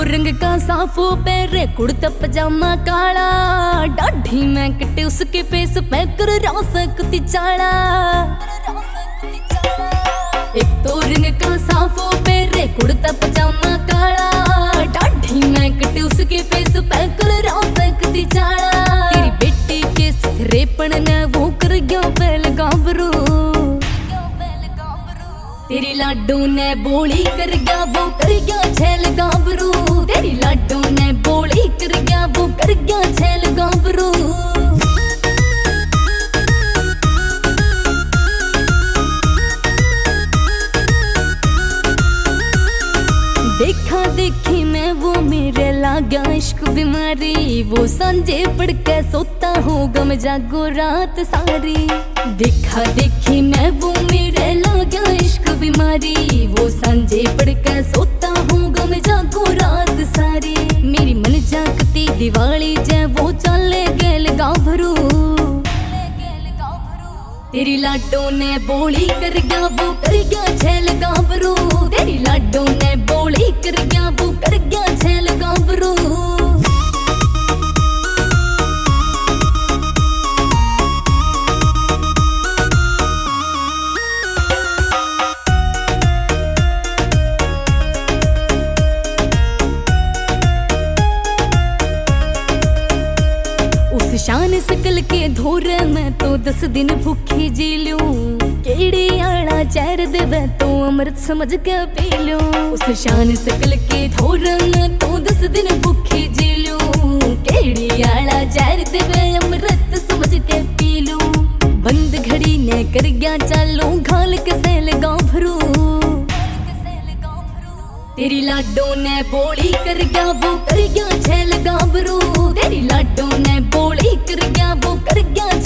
रंग का साफो पैरे कुर्ता पजामा काला, डाढ़ी में कटे उसके फेस पे कर सकती चाला। एक तो रंग का साफो पैरे कुर्ता पजामा काला, डाढ़ी में कटे उसके फेस पे कर सकती चाला। तेरी बेटी के सिखरेपन ने वो कर गया फैल गाभरू, तेरी लाडू ने बोली कर गया वो कर गया छैल गाभरू। तेरी लाडू ने बोली कर गया वो कर गया छैल गाभरू। देखा देखी मैं वो मेरे लागा इश्क बीमारी, वो सांझे पड़ के सोता होगा मैं जागो रात सारी। देखा देखी मैं वो मेरे लागा इश्क बीमारी, वो सांझे पड़ के सोता होगा मैं जागो रात सारी। मेरी मन जागती दिवाली जै वो चले गेल गाभरू, तेरी लाडो ने बोली कर गया वो कर गया छैल गाभरू। तेरी लाडो ने बोली कर गया वो कर गया छैल गाभरू। उस शान सकल के धोरे मैं तो 10 दिन भूखी जी लूं, केड़ी आड़ा चैर देवे तो अमृत समझ के पी लूं। उस शान सकल के धोरे मैं तो 10 दिन भूखी जी लूं, केड़ी आड़ा चैर देवे अमृत समझ के पी लूं। बंद घड़ी ने कर गया चालू घाल के सैल गाभरू, तेरी लाडो ने बोली कर गया वो कर गया छैल गाभरू। तेरी लाडो ने बोली कर गया वो कर गया